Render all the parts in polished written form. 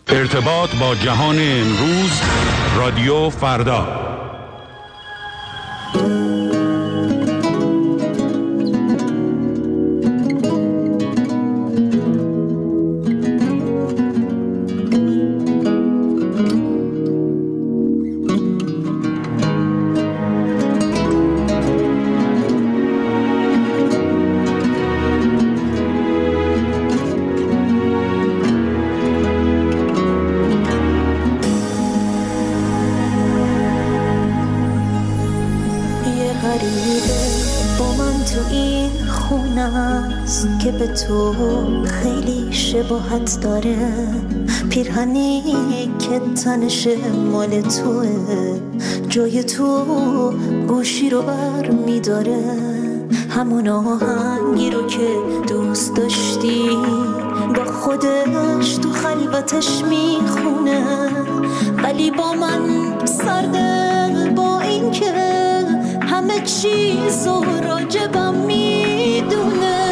ارتباط با جهان امروز، رادیو فردا. که به تو خیلی شباهت داره، پیرهنی که تنش مال توه، جای تو گوشی رو بر میداره، همون آهنگی رو که دوست داشتی با خودش تو خلوتش میخونه، ولی با من سرده، با این که همه چیز رو راجبم میدونه.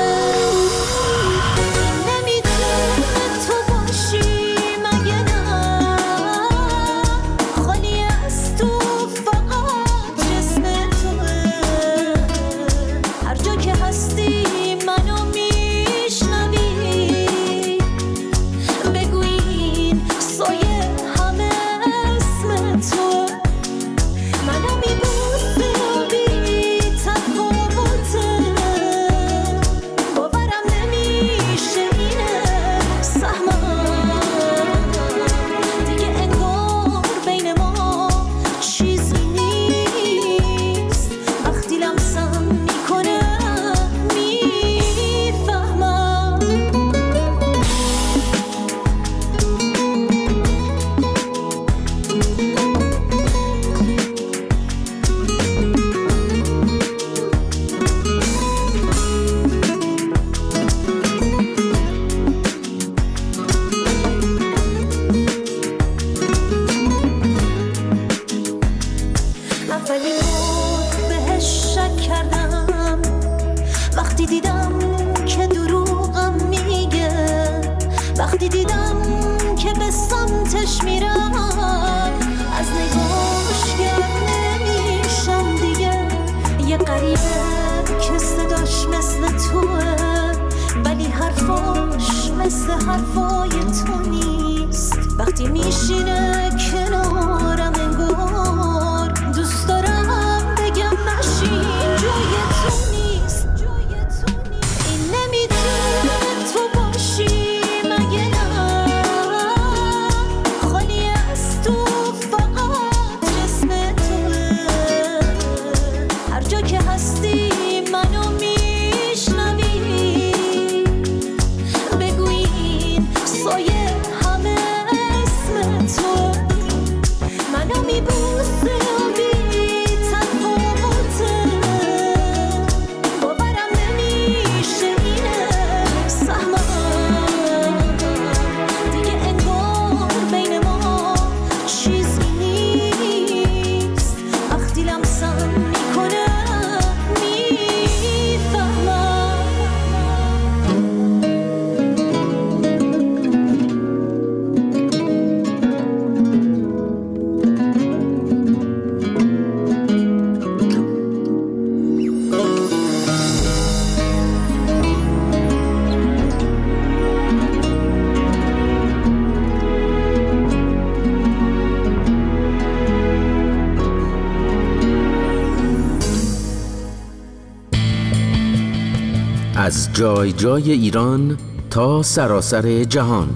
از جای جای ایران تا سراسر جهان،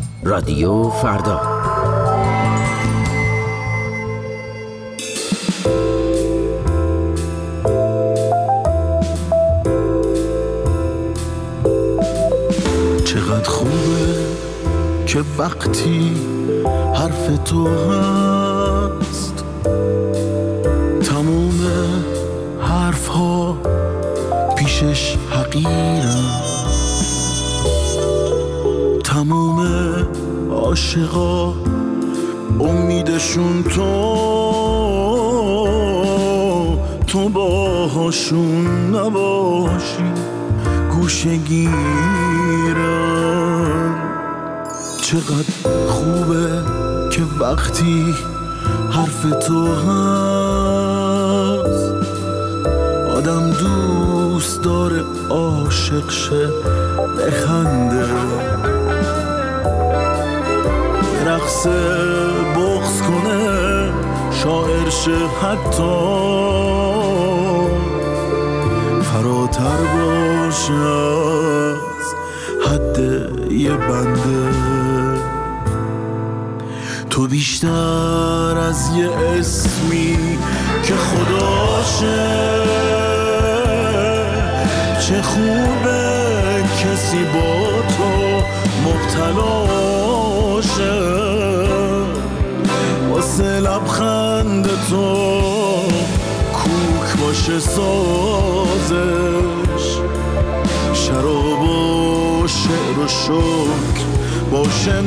رادیو فردا. چقدر خوبه که وقتی حرف تو هست تموم حرف ها پیشش حقیرم، تموم عاشقا امیدشون تو باهاشون نباشی گوشه گیرم. چقدر خوبه که وقتی حرف تو هست آدم دوست داره عاشق شه بخنده رقص بغض کنه شاعر شه حتی فراتر باشه از حد یه بنده تو بیشتر از یه اسمی که خداشه چه خوبه کسی با تو مبتلاشه واسه لبخند تو کوک باشه سازش شراب و شعر و شکر باشه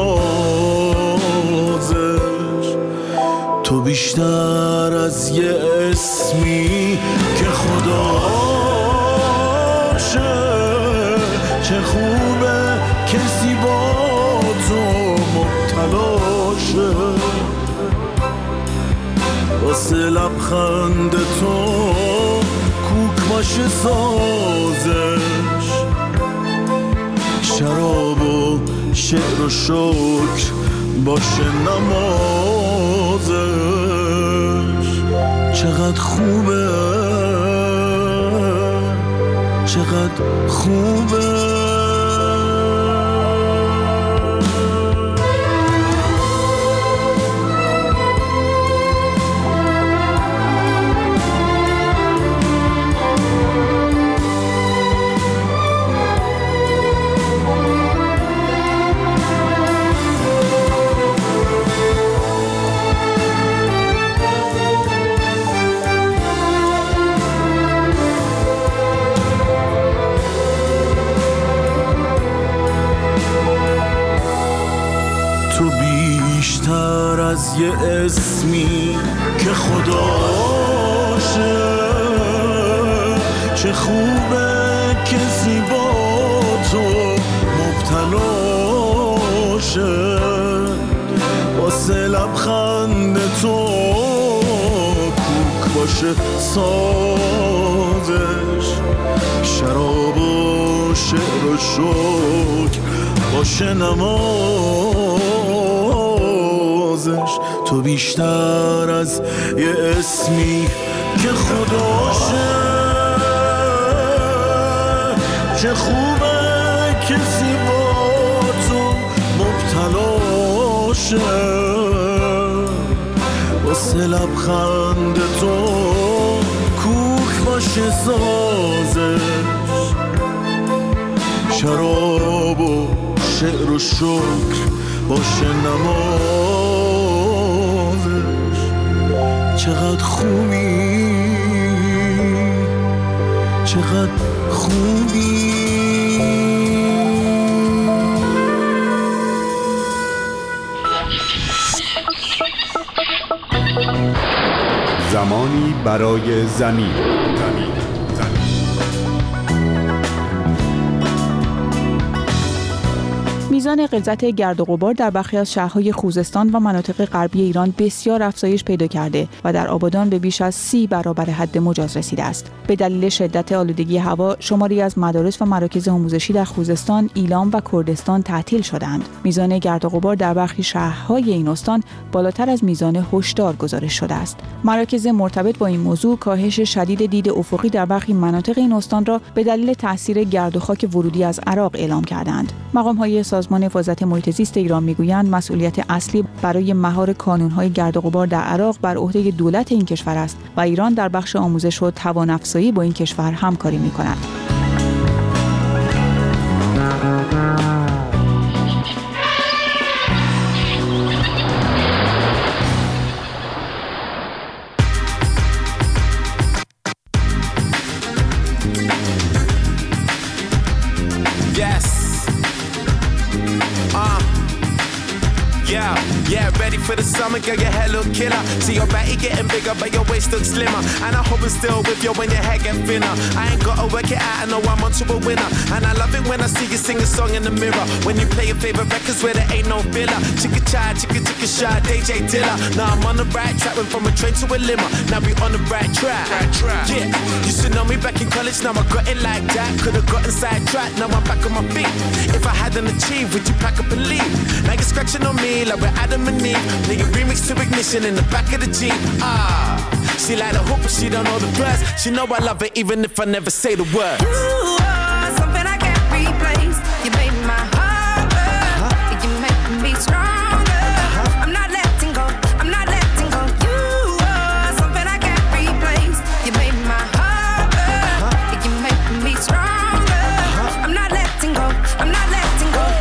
نمازش تو بیشتر از یه اسمی که خداشه چه خوبه کسی با تو مبتلاشه واسه لبخند تو کوک باشه سازش شراب و شعر و شکر باشه نمازش چقدر خوبه چقدر خوبه از یه اسمی که خداشه چه خوبه کسی با تو مبتلاشه واسه لبخند تو کوک باشه سازش شراب و شعر و شکر باشه نمازش تو بیشتر از یه اسمی که خداشه چه خوبه کسی با تو مبتلاشه واسه لبخند تو کوک باشه سازش شراب و شعر و شکر باشه نمازش چقدر خوبی چقدر خوبی زمانی برای زمین. میزان غلظت گرد و غبار در برخی از شهرهای خوزستان و مناطق غربی ایران بسیار افزایش پیدا کرده و در آبادان به بیش از 30 برابر حد مجاز رسیده است. به دلیل شدت آلودگی هوا، شماری از مدارس و مراکز آموزشی در خوزستان، ایلام و کردستان تعطیل شدند. میزان گرد و غبار در برخی شهرهای این استان بالاتر از میزان هشدار گزارش شده است. مراکز مرتبط با این موضوع کاهش شدید دید افقی در برخی مناطق این استان را به دلیل تاثیر گرد و خاک ورودی از عراق اعلام کردند. مقام‌های سازمان حفاظت محیط زیست ایران میگویند مسئولیت اصلی برای مهار کانون‌های گرد و غبار در عراق بر عهده دولت این کشور است و ایران در بخش آموزش و توان‌افزایی با این کشور همکاری می‌کند. Yeah, ready for the summer, girl, your hair look killer. See your body getting bigger, but your waist looks slimmer. And I hope it's still with you when your hair get thinner. I ain't gotta work it out, I know I'm onto a winner. And I love it when I see you sing a song in the mirror. When you play your favorite records where there ain't no filler. Chicka chai, chicka shy, DJ Dilla. Now I'm on the right track, went from a train to a limo. Now we on the right track. Yeah, you should know me back in college, now I got it like that. Could've gotten sidetracked, now I'm back on my feet. If I hadn't achieved, would you pack up and leave? Now you're scratching on me like we're Adam and Eve. Nigga remix to Ignition in the back of the Jeep. She like the hoop, but she don't know the words. She know I love it even if I never say the words. You are something I can't replace. You made my heart burn. You make me stronger. I'm not letting go. I'm not letting go. You are something I can't replace. You made my heart burn. You make me stronger. I'm not letting go. I'm not letting go.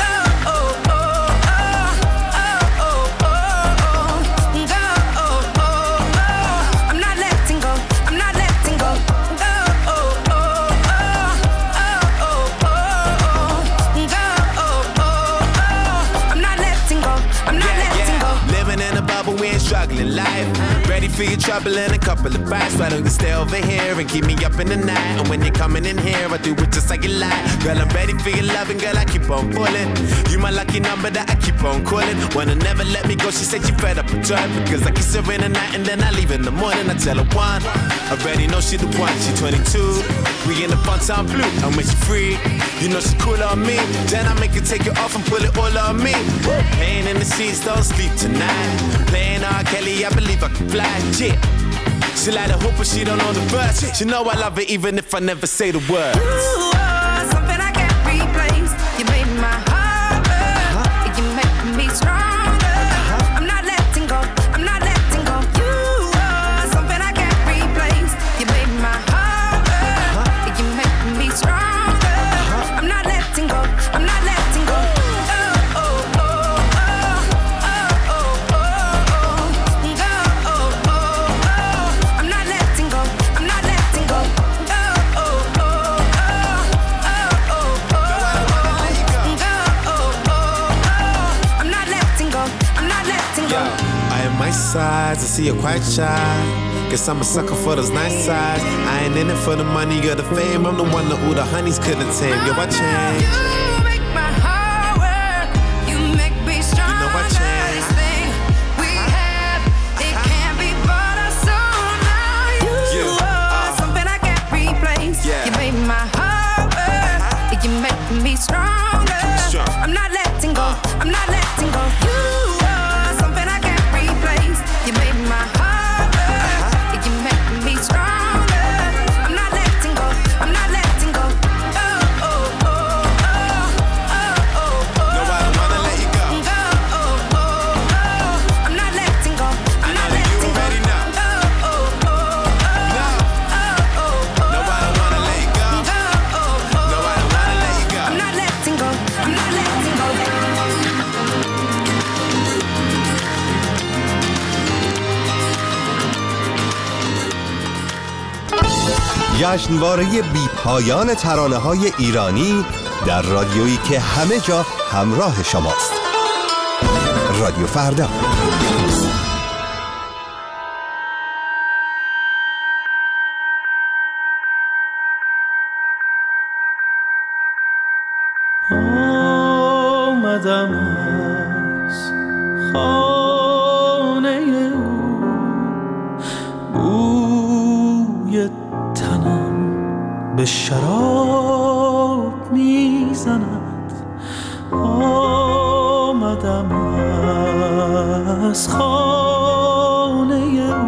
Struggling life, ready for your trouble and a couple of bites. Why don't you stay over here and keep me up in the night? And when you're coming in here, I do it just like you like. Girl, I'm ready for your loving, girl, I keep on pulling. You my lucky number that I keep on calling. Wanna never let me go, she said she fed up with her. Because I kiss her in the night and then I leave in the morning. I tell her one, I already know she the one, she 22. We in the fun time blue, and when she free, you know she cool on me. Then I make her take it off and pull it all on me. Playing in the seats, don't sleep tonight. Playing R. Kelly, I believe I can fly, yeah. She like the hoop, but she don't know the verse. She know I love it even if I never say the words. You are something I can't replace. You made my heart burn. You make me stronger. I'm not letting go. I'm not letting go. You are something I can't replace. You made my heart burn. You make me stronger. I'm not letting go. I'm not letting go. My sides, I see you're quite shy. Guess I'm a sucker for those nice sides. I ain't in it for the money or the fame. I'm the one that all the honeys couldn't tame. Yo, I change. You make my heart work. You make me stronger. You know I change. This thing we have, it can't be bought or sold now. You are something I can't replace. Yeah. You made my heart work. You make me stronger. I'm not letting go. I'm not letting go. You are something I can't replace. You made my heart burn. You make me stronger. I'm not letting go. I'm not letting go. Oh, oh, oh, oh, oh, oh. No, I don't wanna let you go. Oh, oh, oh, oh. I'm not letting go. I'm not letting go. You already know. Oh, oh, oh, oh. No. Oh, oh, oh. No, I don't wanna let you go. Oh, oh, oh. No, I don't wanna let you go. I'm not letting go. I'm not letting go. جشنواره بی پایان ترانه‌های ایرانی در رادیویی که همه جا همراه شماست. رادیو فردا. آمدم از خانه بوی تنم به شراب میزند. آمدم از خانه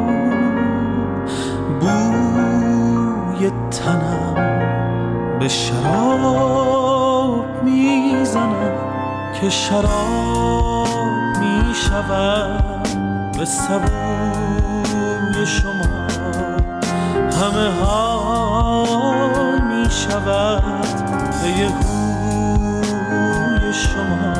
بوی تنم به شراب میزند که شراب میشود به سبوی شما. همه حال میشود به یه هوی شما.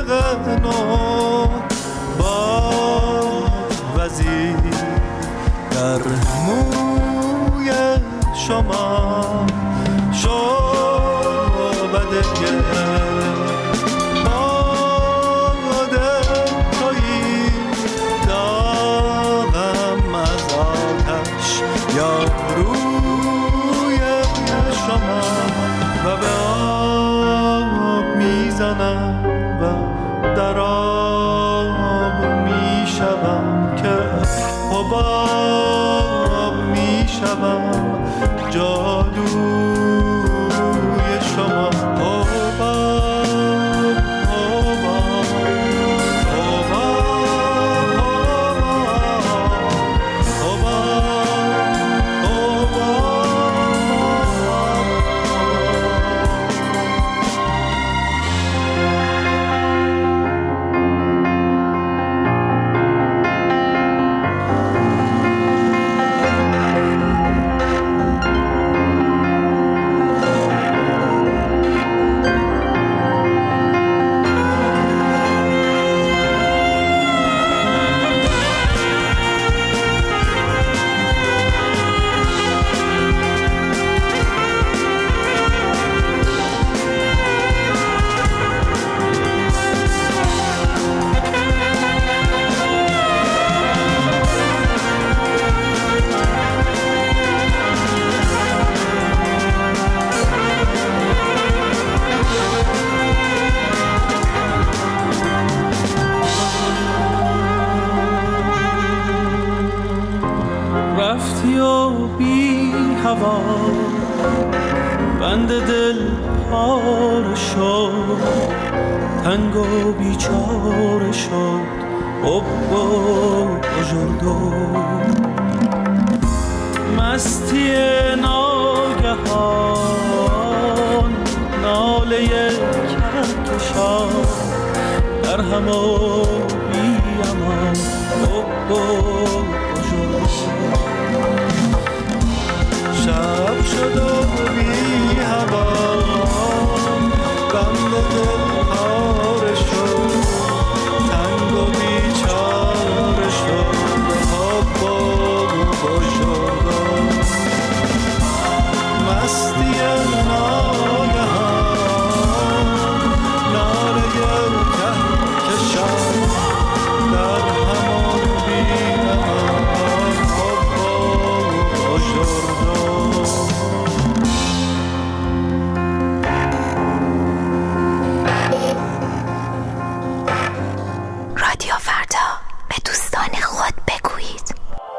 نو باد وزیر در موی شما شعبده باده تویی داغم از آتش یا روی شما و به آب میزنم و در آب میشوم که حباب میشوم جادوی شما رفتی و بی هوا بند دل پاره شد تنگ و بیچاره شد حب و بزرگو مستی ناگهان ناله کهکشان در هم و بی امان حب و شب شد و بی هوا بند دل پاره شد تنگ و بیچاره شد حب و بزرگان مستی ناگهان ناله کهکشان در همان بی امان حب و بزرگان. رادیو فردا به دوستان خود بگویید.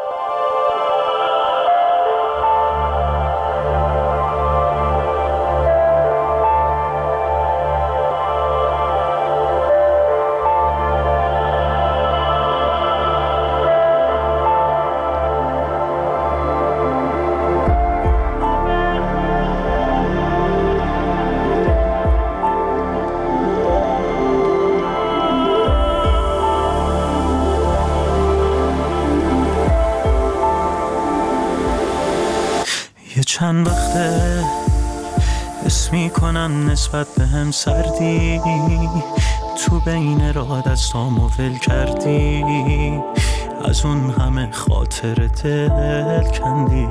چند وقته حس میکنم نسبت به هم سردی تو بین راه دستامو ول کردی از اون همه خاطر دل کندی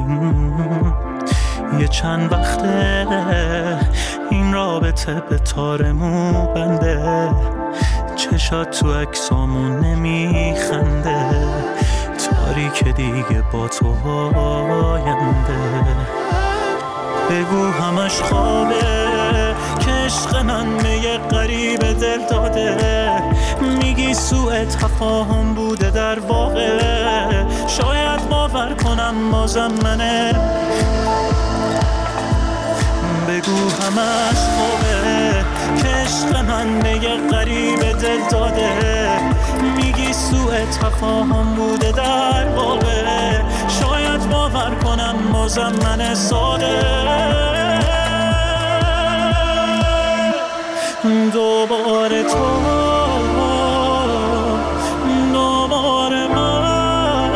یه چند وقته این رابطه به تارمو بنده چشات تو عکسامون نمیخنده تاریک دیگه با تو آینده بگو همش خوابه که عشق من به یه غریب دل داده میگی سوء تفاهم بوده در واقع شاید باور کنم بازم منه بگو همش خوابه که عشق من به یه غریب دل داده میگی سوء تفاهم بوده در واقع شاید باور کنم بازم من ساده دوباره تو دوباره من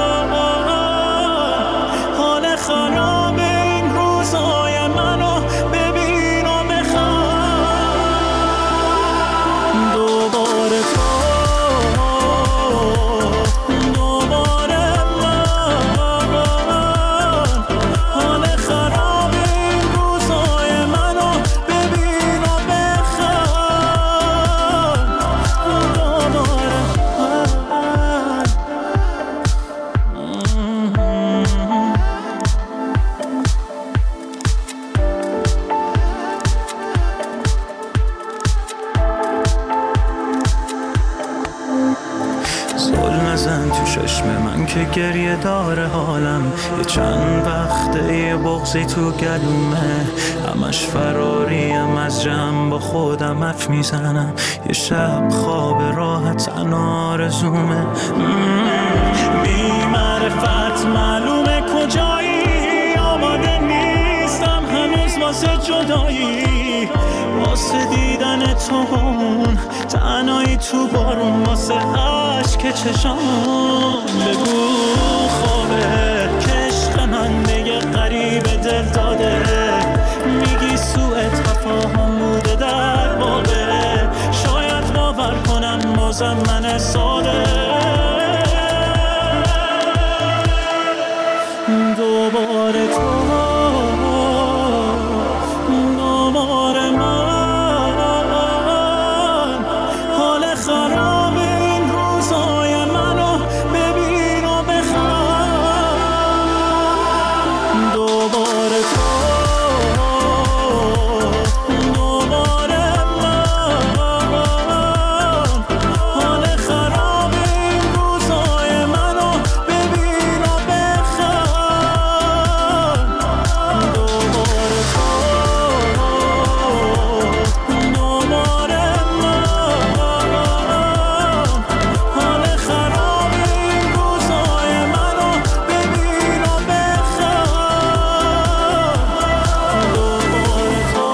حال خراب این روزای منو ببین و بخوام چشم من که گریه داره حالم، یه چند وقته یه بغضی تو گلومه، همش فراریم از جمع با خودم حرف میزنم، یه شب خواب راحت آرزومه. بی معرفت معلومه کجایی، آماده نیستم هنوز واسه جدایی، واسه دیدن تو اون تنهایی تو بارون، واسه عشق چشام. بگو خوابه که عشق من دیگه غریب دل داده، میگی سوء تفاهم بوده در واقع، شاید باور کنم بازم من ساده. دوباره تو دوباره من، حال خراب این روزای منو ببین و بخوام. دوباره تو دوباره من، حال خراب این روزای منو ببین و بخوام. دوباره تو دوباره من، حال خراب این روزای منو ببین و بخوام. دوباره تو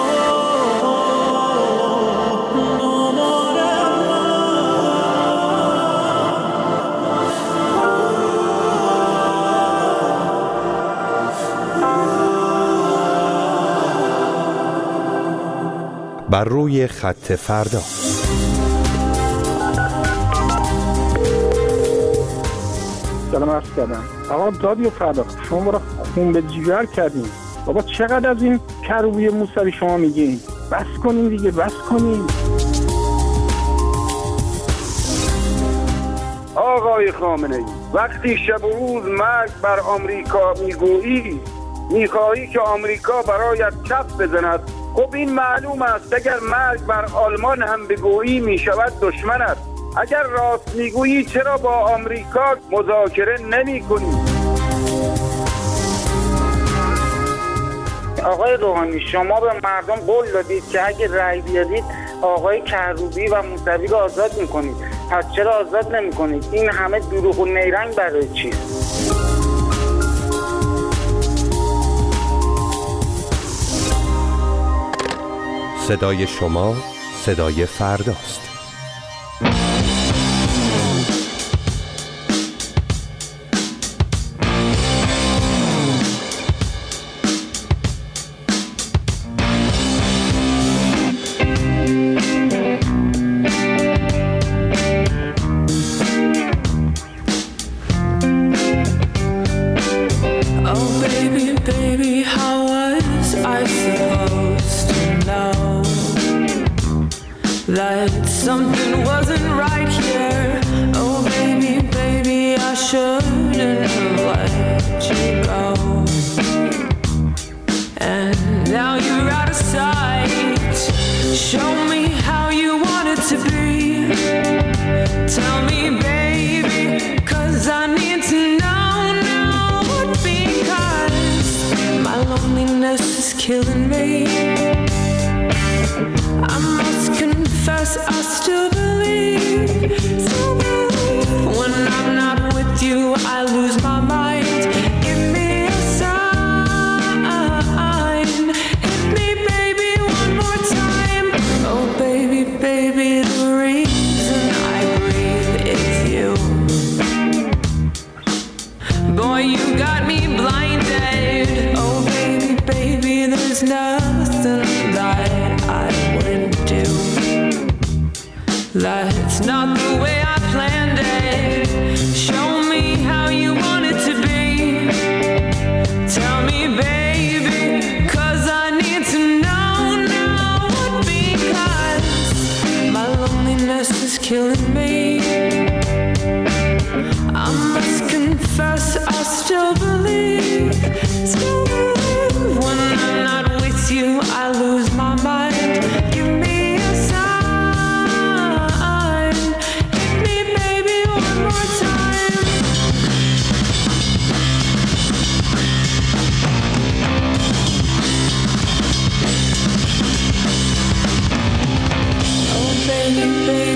بر روی خط فردا. سلام عرض کردم. آقا رادیو فردا شما ما رو خون به جگر کردین. بابا چقدر از این کروبی موسوی شما میگین؟ بس کنین دیگه، بس کنین. آقای خامنه‌ای، وقتی شب و روز مرگ بر آمریکا میگویی، میخواهی که آمریکا برایت کف بزند. خب این معلوم است اگر مرگ بر آلمان هم بگویی میشود دشمنت. اگر راست میگویی چرا با آمریکا مذاکره نمی کنی؟ آقای روحانی، شما به مردم قول دادید که اگر رأی بیارید آقای کروبی و موسوی رو آزاد میکنید، پس چرا آزاد نمیکنید؟ این همه دروغ و نیرنگ برای چیست؟ صدای شما صدای فرداست. That something wasn't right here. Oh baby, baby, I shouldn't have let you go. And now you're out of sight. Show me how you want it to be. Tell me, baby, 'cause I need to know now. Because my loneliness is killing me. I must confess, I still believe. When I'm not with you, I lose my mind. Give me a sign. Hit me, baby, one more time. Oh, baby, baby, the reason I breathe is you. Boy, you got me blinded. Oh, baby, baby, there's nothing that I wouldn't do. That's not the way I planned it. Show me how you want it to be. Tell me, baby, 'cause I need to know now. Because my loneliness is killing me. I must confess, I still believe. When I'm not with you, I lose my mind. Give me a sign. Hit me, baby, one more time. baby.